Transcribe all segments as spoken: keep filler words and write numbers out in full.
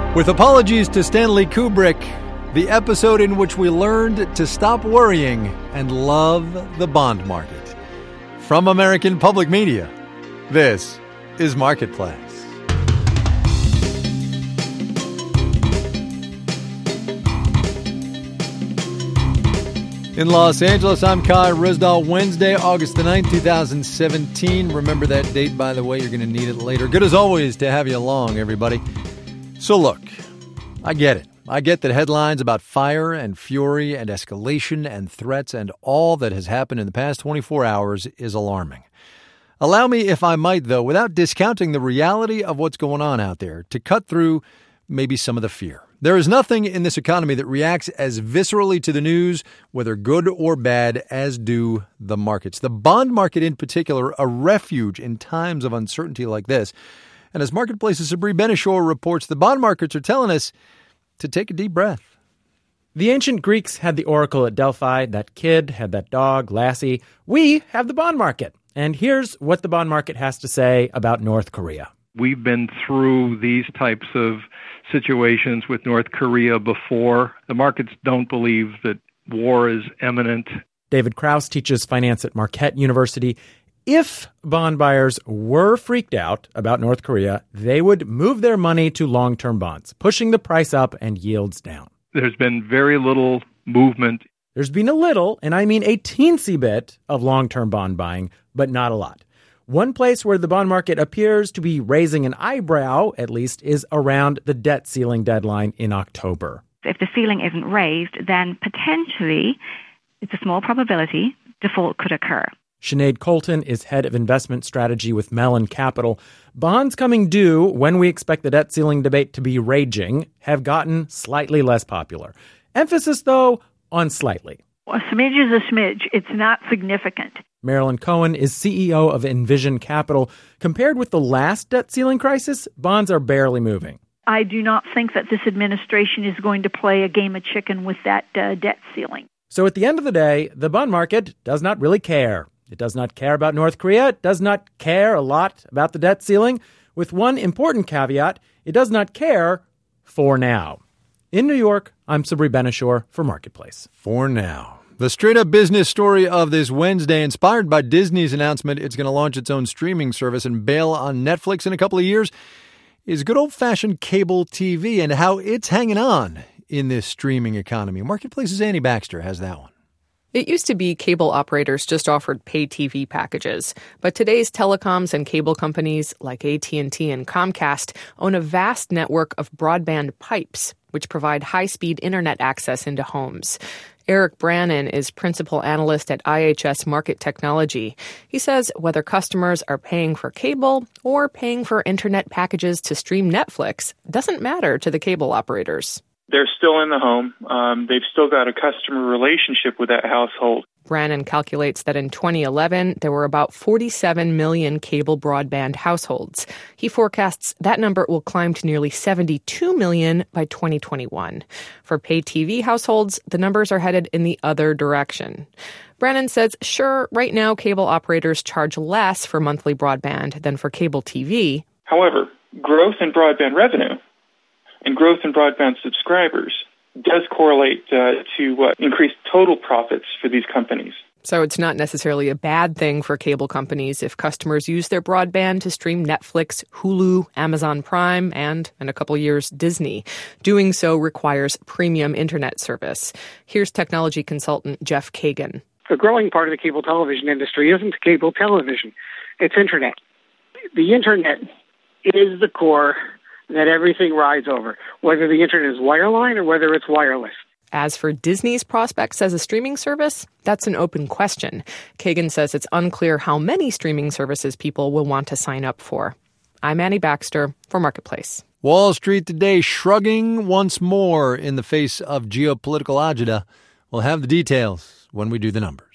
With apologies to Stanley Kubrick, the episode in which we learned to stop worrying and love the bond market. From American Public Media, this is Marketplace. In Los Angeles, I'm Kai Ryssdal. Wednesday, August the ninth, twenty seventeen. Remember that date, by the way. You're going to need it later. Good as always to have you along, everybody. So look, I get it. I get that headlines about fire and fury and escalation and threats and all that has happened in the past twenty-four hours is alarming. Allow me, if I might, though, without discounting the reality of what's going on out there, to cut through maybe some of the fear. There is nothing in this economy that reacts as viscerally to the news, whether good or bad, as do the markets. The bond market in particular, a refuge in times of uncertainty like this. And as Marketplace's Sabri Ben-Achour reports, the bond markets are telling us to take a deep breath. The ancient Greeks had the oracle at Delphi. That kid had that dog, Lassie. We have the bond market. And here's what the bond market has to say about North Korea. We've been through these types of situations with North Korea before. The markets don't believe that war is imminent. David Krause teaches finance at Marquette University. If bond buyers were freaked out about North Korea, they would move their money to long-term bonds, pushing the price up and yields down. There's been very little movement. There's been a little, and I mean a teensy bit, of long-term bond buying, but not a lot. One place where the bond market appears to be raising an eyebrow, at least, is around the debt ceiling deadline in October. If the ceiling isn't raised, then potentially, it's a small probability, default could occur. Sinead Colton is head of investment strategy with Mellon Capital. Bonds coming due when we expect the debt ceiling debate to be raging have gotten slightly less popular. Emphasis, though, on slightly. A smidge is a smidge. It's not significant. Marilyn Cohen is C E O of Envision Capital. Compared with the last debt ceiling crisis, bonds are barely moving. I do not think that this administration is going to play a game of chicken with that uh, debt ceiling. So at the end of the day, the bond market does not really care. It does not care about North Korea. It does not care a lot about the debt ceiling. With one important caveat, it does not care for now. In New York, I'm Sabri Ben-Achour for Marketplace. For now. The straight-up business story of this Wednesday, inspired by Disney's announcement it's going to launch its own streaming service and bail on Netflix in a couple of years, is good old-fashioned cable T V and how it's hanging on in this streaming economy. Marketplace's Annie Baxter has that one. It used to be cable operators just offered pay T V packages, but today's telecoms and cable companies like A T and T and Comcast own a vast network of broadband pipes, which provide high-speed internet access into homes. Eric Brannon is principal analyst at I H S Market Technology. He says whether customers are paying for cable or paying for internet packages to stream Netflix doesn't matter to the cable operators. They're still in the home. Um, they've still got a customer relationship with that household. Brannon calculates that in twenty eleven, there were about forty-seven million cable broadband households. He forecasts that number will climb to nearly seventy-two million by twenty twenty-one. For pay T V households, the numbers are headed in the other direction. Brannon says, sure, right now cable operators charge less for monthly broadband than for cable T V. However, growth in broadband revenue and growth in broadband subscribers does correlate uh, to uh, increased total profits for these companies. So it's not necessarily a bad thing for cable companies if customers use their broadband to stream Netflix, Hulu, Amazon Prime, and, in a couple years, Disney. Doing so requires premium internet service. Here's technology consultant Jeff Kagan. The growing part of the cable television industry isn't cable television, it's internet. The internet is the core that everything rides over, whether the internet is wireline or whether it's wireless. As for Disney's prospects as a streaming service, that's an open question. Kagan says it's unclear how many streaming services people will want to sign up for. I'm Annie Baxter for Marketplace. Wall Street today shrugging once more in the face of geopolitical agita. We'll have the details when we do the numbers.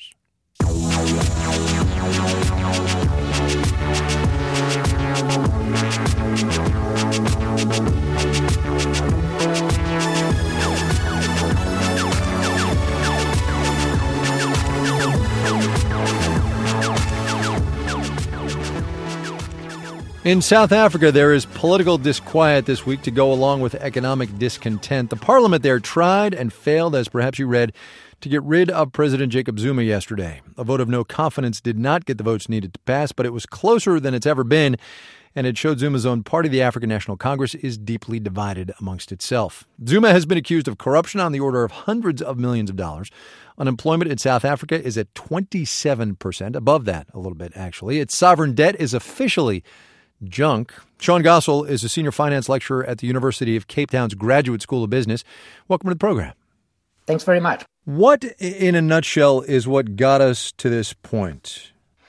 In South Africa, there is political disquiet this week to go along with economic discontent. The parliament there tried and failed, as perhaps you read, to get rid of President Jacob Zuma yesterday. A vote of no confidence did not get the votes needed to pass, but it was closer than it's ever been, and it showed Zuma's own party, the African National Congress, is deeply divided amongst itself. Zuma has been accused of corruption on the order of hundreds of millions of dollars. Unemployment in South Africa is at twenty-seven percent, above that a little bit, actually. Its sovereign debt is officially junk. Sean Gossel is a senior finance lecturer at the University of Cape Town's Graduate School of Business. Welcome to the program. Thanks very much. What, in a nutshell, is what got us to this point?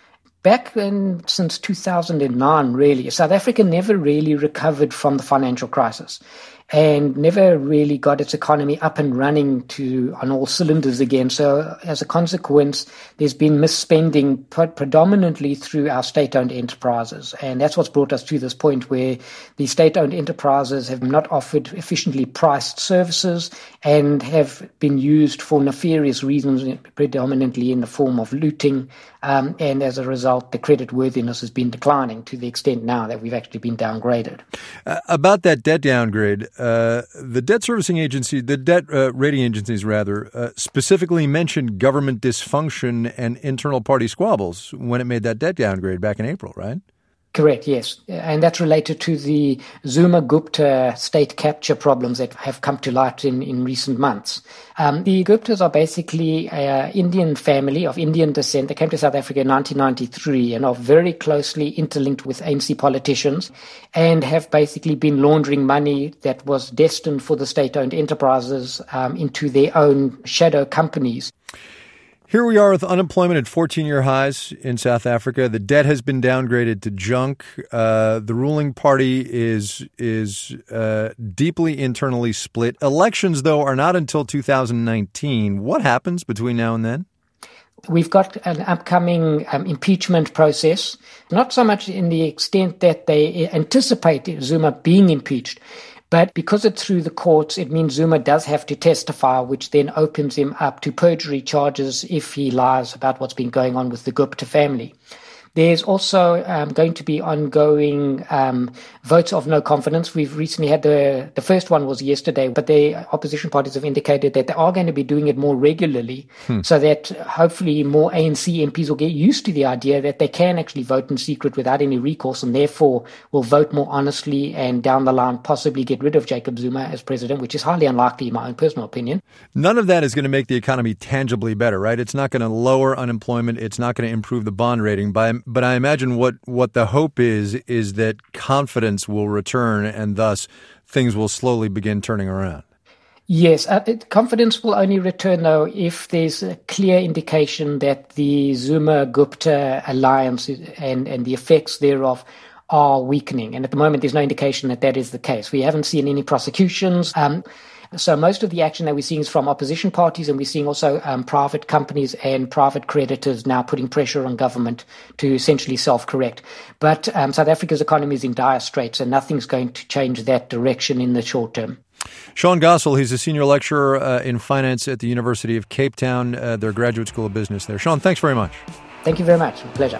Back in, since two thousand nine, really, South Africa never really recovered from the financial crisis and never really got its economy up and running to on all cylinders again. So as a consequence, there's been misspending predominantly through our state-owned enterprises. And that's what's brought us to this point where the state-owned enterprises have not offered efficiently priced services and have been used for nefarious reasons, predominantly in the form of looting. Um, and as a result, the credit worthiness has been declining to the extent now that we've actually been downgraded. Uh, about that debt downgrade, uh, the debt servicing agency, the debt uh, rating agencies rather, uh, specifically mentioned government dysfunction and internal party squabbles when it made that debt downgrade back in April, right? Correct, yes. And that's related to the Zuma-Gupta state capture problems that have come to light in, in recent months. Um, the Guptas are basically an Indian family of Indian descent. They came to South Africa in nineteen ninety-three and are very closely interlinked with A N C politicians and have basically been laundering money that was destined for the state-owned enterprises um, into their own shadow companies. Here we are with unemployment at fourteen-year highs in South Africa. The debt has been downgraded to junk. Uh, the ruling party is is uh, deeply internally split. Elections, though, are not until two thousand nineteen. What happens between now and then? We've got an upcoming um, impeachment process, not so much in the extent that they anticipate Zuma being impeached, but because it's through the courts, it means Zuma does have to testify, which then opens him up to perjury charges if he lies about what's been going on with the Gupta family. There's also um, going to be ongoing um, votes of no confidence. We've recently had the, the first one was yesterday, but the opposition parties have indicated that they are going to be doing it more regularly hmm. so that hopefully more A N C M Ps will get used to the idea that they can actually vote in secret without any recourse and therefore will vote more honestly and down the line possibly get rid of Jacob Zuma as president, which is highly unlikely in my own personal opinion. None of that is going to make the economy tangibly better, right? It's not going to lower unemployment. It's not going to improve the bond rating. By But I imagine what, what the hope is, is that confidence will return and thus things will slowly begin turning around. Yes, uh, confidence will only return, though, if there's a clear indication that the Zuma-Gupta alliance and, and the effects thereof are weakening. And at the moment, there's no indication that that is the case. We haven't seen any prosecutions. Um, So most of the action that we're seeing is from opposition parties, and we're seeing also um, private companies and private creditors now putting pressure on government to essentially self-correct. But um, South Africa's economy is in dire straits, and nothing's going to change that direction in the short term. Sean Gossel, he's a senior lecturer uh, in finance at the University of Cape Town, uh, their Graduate School of Business there. Sean, thanks very much. Thank you very much. Pleasure.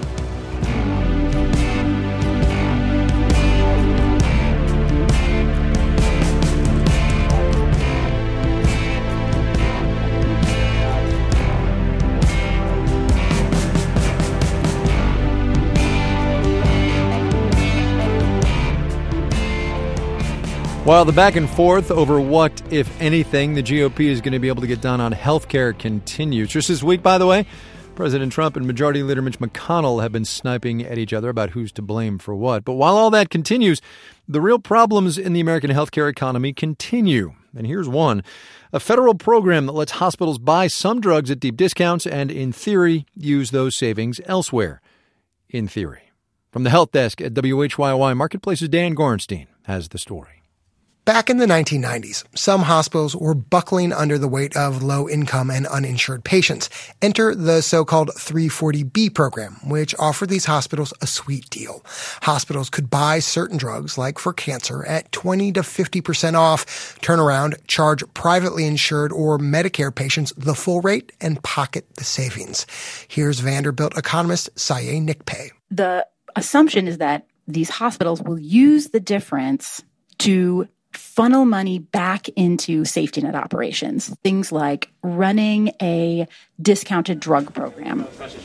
While the back and forth over what, if anything, the G O P is going to be able to get done on health care continues. Just this week, by the way, President Trump and Majority Leader Mitch McConnell have been sniping at each other about who's to blame for what. But while all that continues, the real problems in the American healthcare economy continue. And here's one. A federal program that lets hospitals buy some drugs at deep discounts and, in theory, use those savings elsewhere. In theory. From the Health Desk at W H Y Y Marketplace's Dan Gorenstein has the story. Back in the nineteen nineties, some hospitals were buckling under the weight of low-income and uninsured patients. Enter the so-called three forty B program, which offered these hospitals a sweet deal. Hospitals could buy certain drugs, like for cancer, at twenty to fifty percent off, turn around, charge privately insured or Medicare patients the full rate, and pocket the savings. Here's Vanderbilt economist Saye Nikpay. The assumption is that these hospitals will use the difference to funnel money back into safety net operations, things like running a discounted drug program.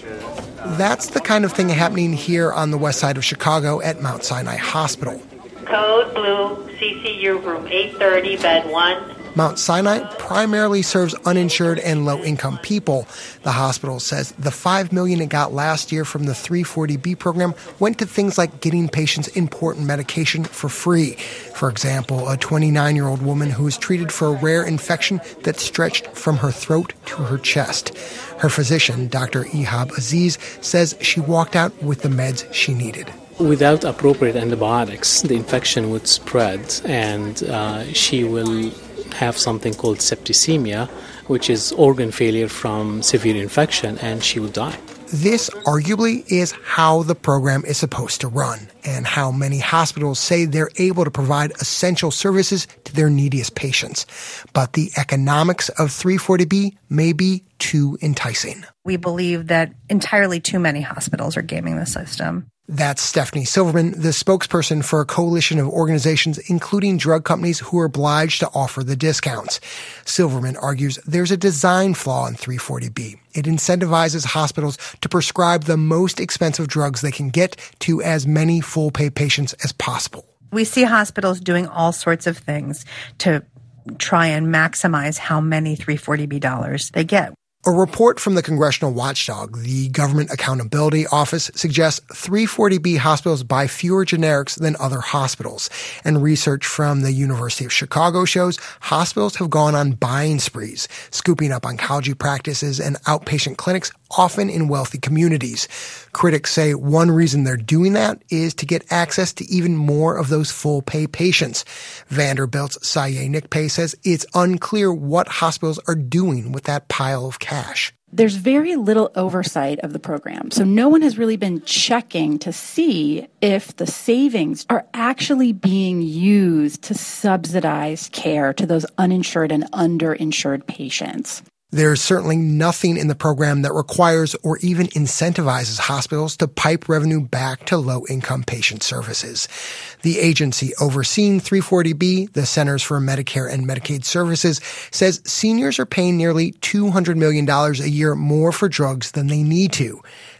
That's the kind of thing happening here on the west side of Chicago at Mount Sinai Hospital. Code Blue, C C U room eight thirty, bed one. Mount Sinai primarily serves uninsured and low-income people. The hospital says the five million dollars it got last year from the three forty B program went to things like getting patients important medication for free. For example, a twenty-nine-year-old woman who was treated for a rare infection that stretched from her throat to her chest. Her physician, Doctor Ihab Aziz, says she walked out with the meds she needed. Without appropriate antibiotics, the infection would spread, and uh, she will have something called septicemia, which is organ failure from severe infection, and she will die. This arguably is how the program is supposed to run, and how many hospitals say they're able to provide essential services to their neediest patients. But the economics of three forty B may be too enticing. We believe that entirely too many hospitals are gaming the system. That's Stephanie Silverman, the spokesperson for a coalition of organizations, including drug companies who are obliged to offer the discounts. Silverman argues there's a design flaw in three forty B. It incentivizes hospitals to prescribe the most expensive drugs they can get to as many full-pay patients as possible. We see hospitals doing all sorts of things to try and maximize how many three forty B dollars they get. A report from the Congressional Watchdog, the Government Accountability Office, suggests three forty B hospitals buy fewer generics than other hospitals. And research from the University of Chicago shows hospitals have gone on buying sprees, scooping up oncology practices and outpatient clinics, often in wealthy communities. Critics say one reason they're doing that is to get access to even more of those full-pay patients. Vanderbilt's Saye Nikpay says it's unclear what hospitals are doing with that pile of cash. There's very little oversight of the program, so no one has really been checking to see if the savings are actually being used to subsidize care to those uninsured and underinsured patients. There's certainly nothing in the program that requires or even incentivizes hospitals to pipe revenue back to low-income patient services. The agency overseeing three forty B, the Centers for Medicare and Medicaid Services, says seniors are paying nearly two hundred million dollars a year more for drugs than they need to.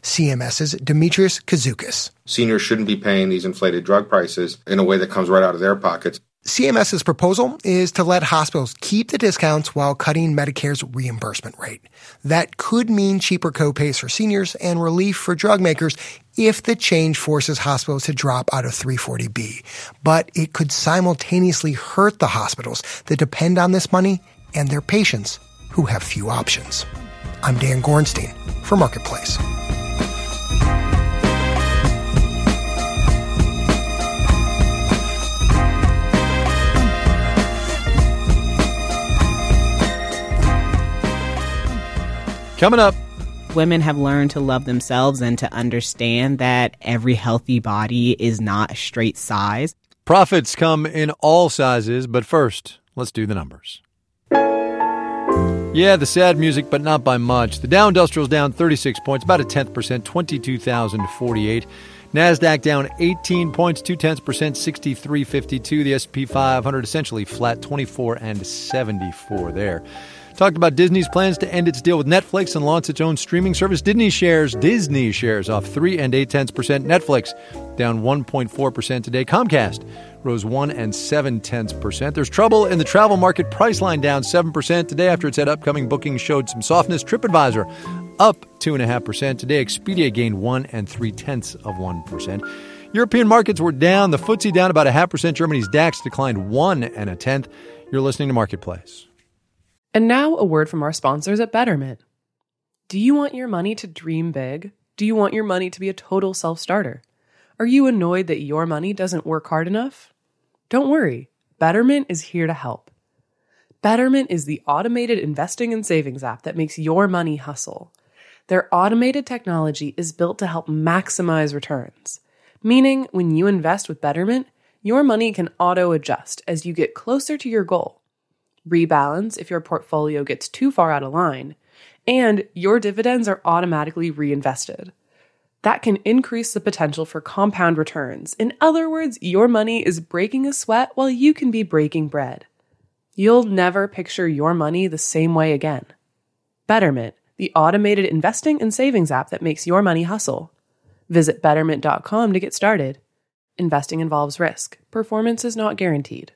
CMS's Demetrius Kazoukas. Seniors shouldn't be paying these inflated drug prices in a way that comes right out of their pockets. CMS's proposal is to let hospitals keep the discounts while cutting Medicare's reimbursement rate. That could mean cheaper copays for seniors and relief for drug makers if the change forces hospitals to drop out of three forty B. But it could simultaneously hurt the hospitals that depend on this money and their patients who have few options. I'm Dan Gorenstein for Marketplace. Coming up. Women have learned to love themselves and to understand that every healthy body is not a straight size. Profits come in all sizes, but first, let's do the numbers. Yeah, the sad music, but not by much. The Dow Industrial's down thirty-six points, about a tenth percent, twenty-two thousand forty-eight. NASDAQ down eighteen points, two tenths percent, sixty-three fifty-two. The S and P five hundred essentially flat, twenty-four and seventy-four there. Talked about Disney's plans to end its deal with Netflix and launch its own streaming service. Disney shares, Disney shares off three and eight tenths percent. Netflix down one point four percent today. Comcast rose one and seven tenths percent. There's trouble in the travel market. Priceline down seven percent today after it said upcoming bookings showed some softness. TripAdvisor up two and a half percent today. Expedia gained one and three tenths of one percent. European markets were down. The F T S E down about a half percent. Germany's DAX declined one and a tenth. You're listening to Marketplace. And now a word from our sponsors at Betterment. Do you want your money to dream big? Do you want your money to be a total self-starter? Are you annoyed that your money doesn't work hard enough? Don't worry, Betterment is here to help. Betterment is the automated investing and savings app that makes your money hustle. Their automated technology is built to help maximize returns, meaning when you invest with Betterment, your money can auto-adjust as you get closer to your goal. Rebalance if your portfolio gets too far out of line, and your dividends are automatically reinvested. That can increase the potential for compound returns. In other words, your money is breaking a sweat while you can be breaking bread. You'll never picture your money the same way again. Betterment, the automated investing and savings app that makes your money hustle. Visit betterment dot com to get started. Investing involves risk. Performance is not guaranteed.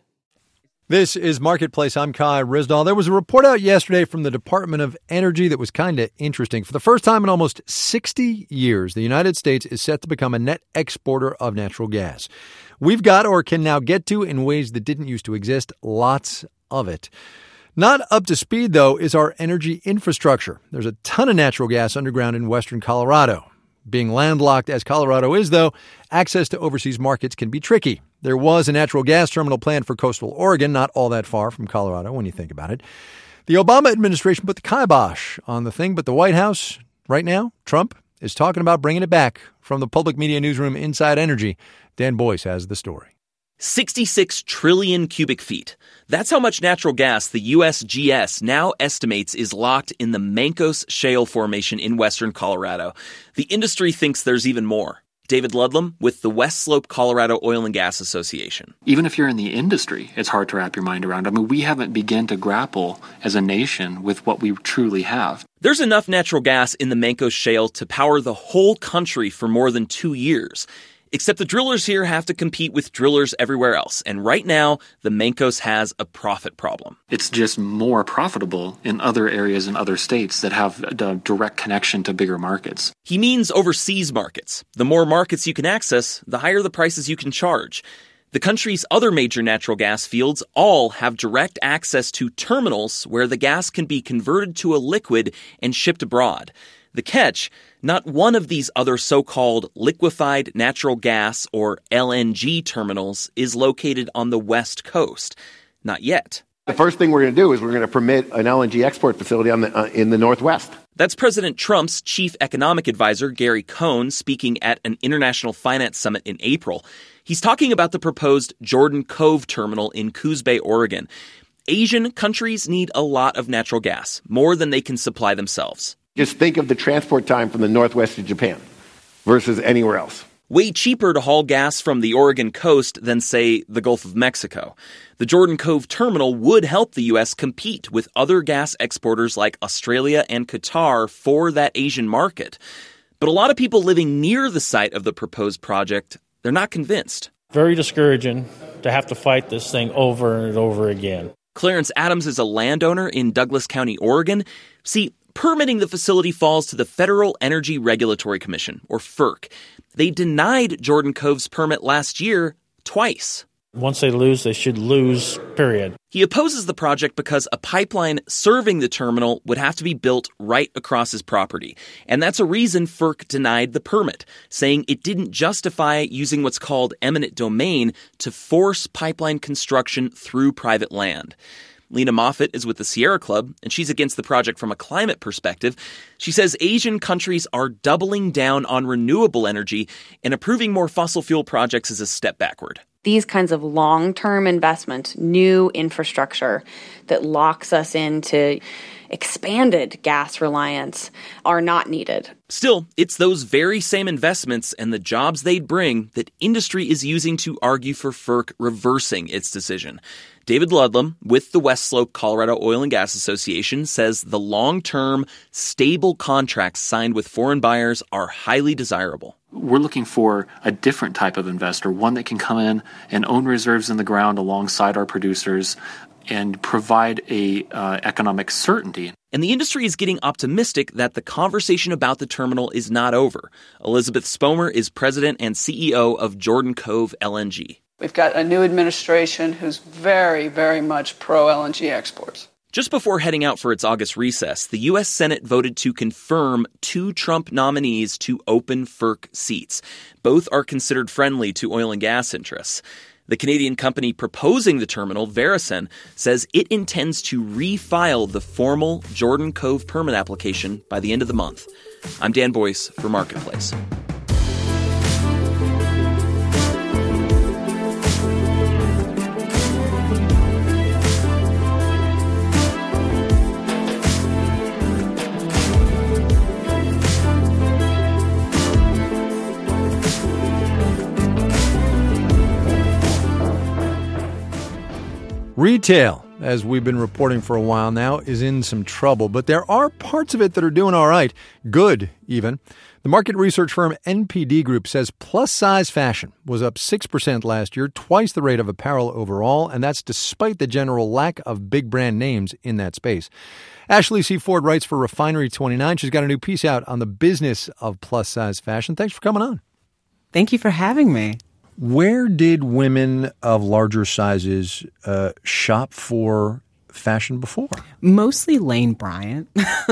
This is Marketplace. I'm Kai Ryssdal. There was a report out yesterday from the Department of Energy that was kind of interesting. For the first time in almost sixty years, the United States is set to become a net exporter of natural gas. We've got or can now get to, in ways that didn't used to exist, lots of it. Not up to speed, though, is our energy infrastructure. There's a ton of natural gas underground in western Colorado. Being landlocked as Colorado is, though, access to overseas markets can be tricky. There was a natural gas terminal planned for coastal Oregon, not all that far from Colorado when you think about it. The Obama administration put the kibosh on the thing, but the White House, right now, Trump, is talking about bringing it back. From the public media newsroom Inside Energy, Dan Boyce has the story. sixty-six trillion cubic feet. That's how much natural gas the U S G S now estimates is locked in the Mancos Shale Formation in western Colorado. The industry thinks there's even more. David Ludlam with the West Slope Colorado Oil and Gas Association. Even if you're in the industry, it's hard to wrap your mind around. I mean, we haven't begun to grapple as a nation with what we truly have. There's enough natural gas in the Mancos Shale to power the whole country for more than two years. Except the drillers here have to compete with drillers everywhere else. And right now, the Mancos has a profit problem. It's just more profitable in other areas in other states that have a direct connection to bigger markets. He means overseas markets. The more markets you can access, the higher the prices you can charge. The country's other major natural gas fields all have direct access to terminals where the gas can be converted to a liquid and shipped abroad. The catch, not one of these other so-called liquefied natural gas or L N G terminals is located on the West Coast. Not yet. The first thing we're going to do is we're going to permit an L N G export facility on the, uh, in the Northwest. That's President Trump's chief economic advisor, Gary Cohn, speaking at an international finance summit in April. He's talking about the proposed Jordan Cove terminal in Coos Bay, Oregon. Asian countries need a lot of natural gas, more than they can supply themselves. Just think of the transport time from the Northwest to Japan versus anywhere else. Way cheaper to haul gas from the Oregon coast than, say, the Gulf of Mexico. The Jordan Cove terminal would help the U S compete with other gas exporters like Australia and Qatar for that Asian market. But a lot of people living near the site of the proposed project, they're not convinced. Very discouraging to have to fight this thing over and over again. Clarence Adams is a landowner in Douglas County, Oregon. See, permitting the facility falls to the Federal Energy Regulatory Commission, or FERC. They denied Jordan Cove's permit last year twice. Once they lose, they should lose, period. He opposes the project because a pipeline serving the terminal would have to be built right across his property. And that's a reason FERC denied the permit, saying it didn't justify using what's called eminent domain to force pipeline construction through private land. Lena Moffitt is with the Sierra Club, and she's against the project from a climate perspective. She says Asian countries are doubling down on renewable energy, and approving more fossil fuel projects is a step backward. These kinds of long-term investment, new infrastructure that locks us into expanded gas reliance are not needed. Still, it's those very same investments and the jobs they'd bring that industry is using to argue for FERC reversing its decision. David Ludlam, with the West Slope Colorado Oil and Gas Association, says the long-term, stable contracts signed with foreign buyers are highly desirable. We're looking for a different type of investor, one that can come in and own reserves in the ground alongside our producers and provide a uh, economic certainty. And the industry is getting optimistic that the conversation about the terminal is not over. Elizabeth Spomer is president and C E O of Jordan Cove L N G. We've got a new administration who's very, very much pro-L N G exports. Just before heading out for its August recess, the U S Senate voted to confirm two Trump nominees to open FERC seats. Both are considered friendly to oil and gas interests. The Canadian company proposing the terminal, Veresen, says it intends to refile the formal Jordan Cove permit application by the end of the month. I'm Dan Boyce for Marketplace. Retail, as we've been reporting for a while now, is in some trouble, but there are parts of it that are doing all right. Good, even. The market research firm N P D Group says plus-size fashion was up six percent last year, twice the rate of apparel overall, and that's despite the general lack of big brand names in that space. Ashley C. Ford writes for Refinery twenty-nine. She's got a new piece out on the business of plus-size fashion. Thanks for coming on. Thank you for having me. Where did women of larger sizes uh, shop for fashion before? Mostly Lane Bryant.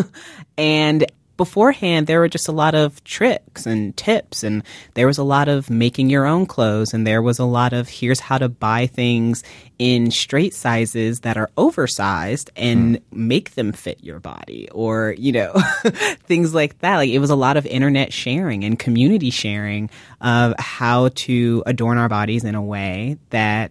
And beforehand, there were just a lot of tricks and tips, and there was a lot of making your own clothes, and there was a lot of here's how to buy things in straight sizes that are oversized and hmm. make them fit your body, or, you know, things like that. Like, it was a lot of internet sharing and community sharing of how to adorn our bodies in a way that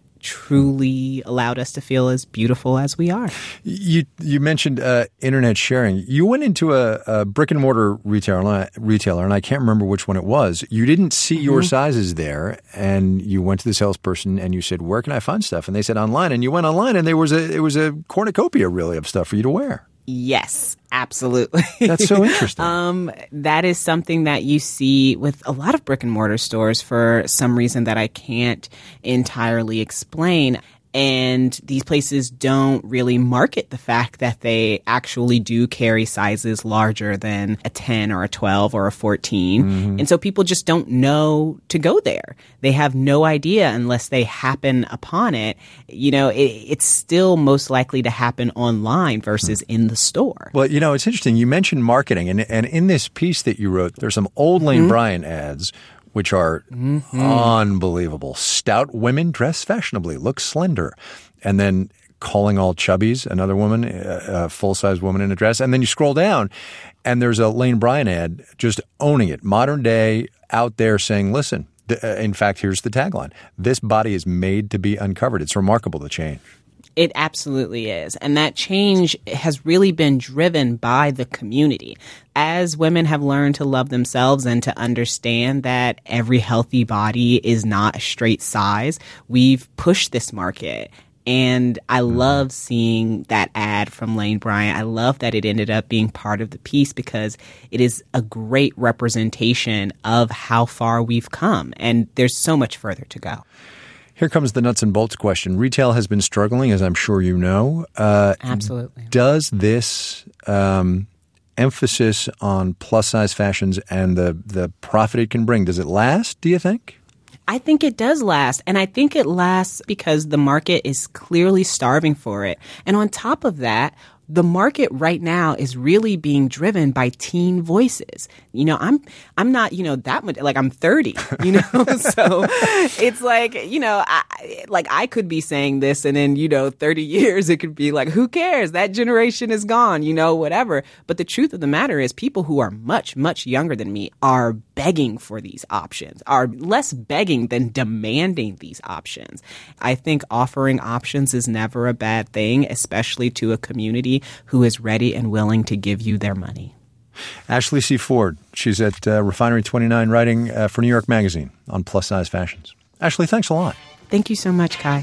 truly allowed us to feel as beautiful as we are. You you mentioned uh, internet sharing. You went into a, a brick and mortar retailer, retailer, and I can't remember which one it was. You didn't see mm-hmm. your sizes there, and you went to the salesperson and you said, "Where can I find stuff?" And they said, "Online." And you went online, and there was a it was a cornucopia really of stuff for you to wear. Yes, absolutely. That's so interesting. um, that is something that you see with a lot of brick and mortar stores for some reason that I can't entirely explain. And these places don't really market the fact that they actually do carry sizes larger than a ten or a twelve or a fourteen. Mm-hmm. And so people just don't know to go there. They have no idea unless they happen upon it. You know, it, it's still most likely to happen online versus in the store. Well, you know, it's interesting. You mentioned marketing. And, and in this piece that you wrote, there's some old Lane mm-hmm. Bryant ads which are mm-hmm. unbelievable. Stout women dress fashionably, look slender. And then calling all chubbies, another woman, a full-size woman in a dress. And then you scroll down, and there's a Lane Bryant ad just owning it. Modern day, out there saying, listen, th- in fact, here's the tagline. This body is made to be uncovered. It's remarkable, the change. It absolutely is. And that change has really been driven by the community. As women have learned to love themselves and to understand that every healthy body is not a straight size, we've pushed this market. And I love seeing that ad from Lane Bryant. I love that it ended up being part of the piece because it is a great representation of how far we've come. And there's so much further to go. Here comes the nuts and bolts question. Retail has been struggling, as I'm sure you know. Uh, Absolutely. Does this um, emphasis on plus-size fashions and the, the profit it can bring, does it last, do you think? I think it does last, and I think it lasts because the market is clearly starving for it. And on top of that, the market right now is really being driven by teen voices. You know, I'm I'm not, you know, that much, like I'm thirty, you know, so it's like, you know, I, like I could be saying this and in, you know, thirty years, it could be like, who cares? That generation is gone, you know, whatever. But the truth of the matter is people who are much, much younger than me are begging for these options, are less begging than demanding these options. I think offering options is never a bad thing, especially to a community who is ready and willing to give you their money. Ashley C. Ford, she's at uh, Refinery twenty-nine writing uh, for New York Magazine on plus-size fashions. Ashley, thanks a lot. Thank you so much, Kai.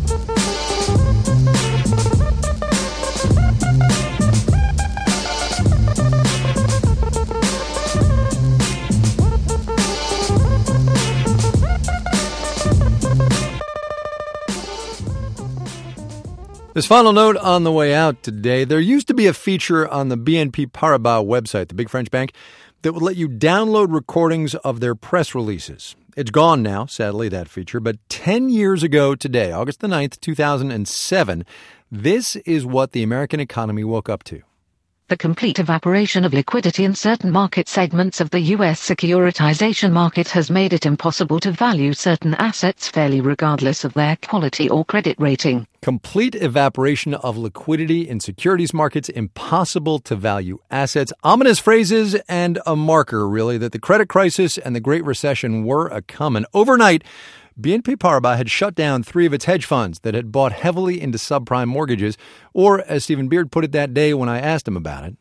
This final note on the way out today, there used to be a feature on the B N P Paribas website, the big French bank, that would let you download recordings of their press releases. It's gone now, sadly, that feature. But ten years ago today, August the ninth, two thousand seven, this is what the American economy woke up to. The complete evaporation of liquidity in certain market segments of the U S securitization market has made it impossible to value certain assets fairly regardless of their quality or credit rating. Complete evaporation of liquidity in securities markets, impossible to value assets. Ominous phrases and a marker, really, that the credit crisis and the Great Recession were a-comin'. Overnight, B N P Paribas had shut down three of its hedge funds that had bought heavily into subprime mortgages, or, as Stephen Beard put it that day when I asked him about it,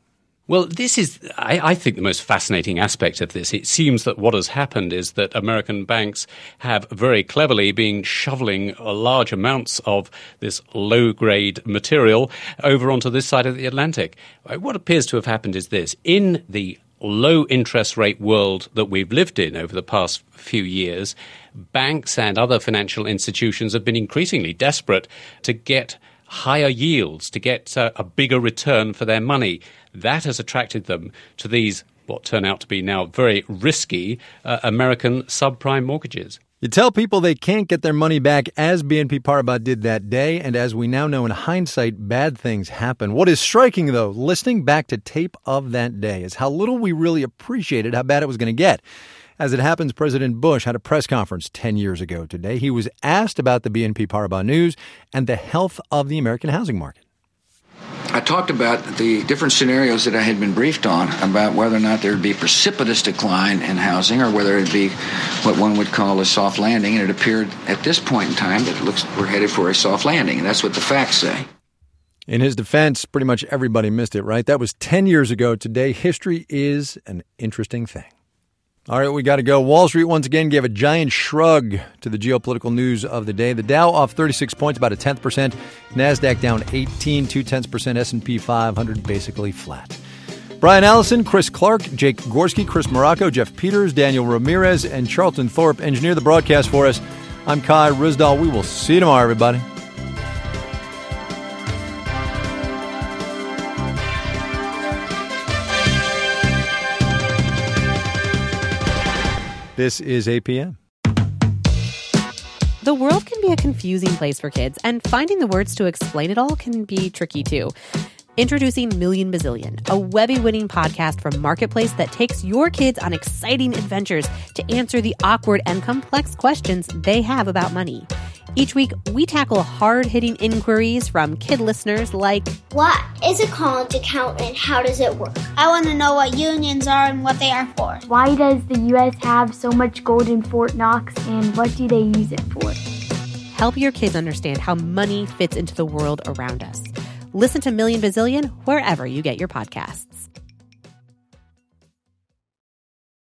Well, this is, I, I think, the most fascinating aspect of this. It seems that what has happened is that American banks have very cleverly been shoveling large amounts of this low-grade material over onto this side of the Atlantic. What appears to have happened is this. In the low interest rate world that we've lived in over the past few years, banks and other financial institutions have been increasingly desperate to get higher yields, to get uh, a bigger return for their money. That has attracted them to these, what turn out to be now very risky uh, American subprime mortgages. You tell people they can't get their money back, as B N P Paribas did that day, and as we now know in hindsight, bad things happen. What is striking, though, listening back to tape of that day, is how little we really appreciated how bad it was going to get. As it happens, President Bush had a press conference ten years ago today. He was asked about the B N P Paribas news and the health of the American housing market. I talked about the different scenarios that I had been briefed on about whether or not there would be precipitous decline in housing or whether it would be what one would call a soft landing. And it appeared at this point in time that it looks we're headed for a soft landing. And that's what the facts say. In his defense, pretty much everybody missed it, right? That was ten years ago today. History is an interesting thing. All right, we got to go. Wall Street once again gave a giant shrug to the geopolitical news of the day. The Dow off thirty-six points, about a tenth percent. NASDAQ down eighteen, two-tenths percent. S and P five hundred basically flat. Brian Allison, Chris Clark, Jake Gorski, Chris Morocco, Jeff Peters, Daniel Ramirez, and Charlton Thorpe engineer the broadcast for us. I'm Kai Ryssdal. We will see you tomorrow, everybody. This is A P M. The world can be a confusing place for kids, and finding the words to explain it all can be tricky too. Introducing Million Bazillion, a Webby-winning podcast from Marketplace that takes your kids on exciting adventures to answer the awkward and complex questions they have about money. Each week, we tackle hard-hitting inquiries from kid listeners like, what is a college account and how does it work? I want to know what unions are and what they are for. Why does the U S have so much gold in Fort Knox and what do they use it for? Help your kids understand how money fits into the world around us. Listen to Million Bazillion wherever you get your podcasts.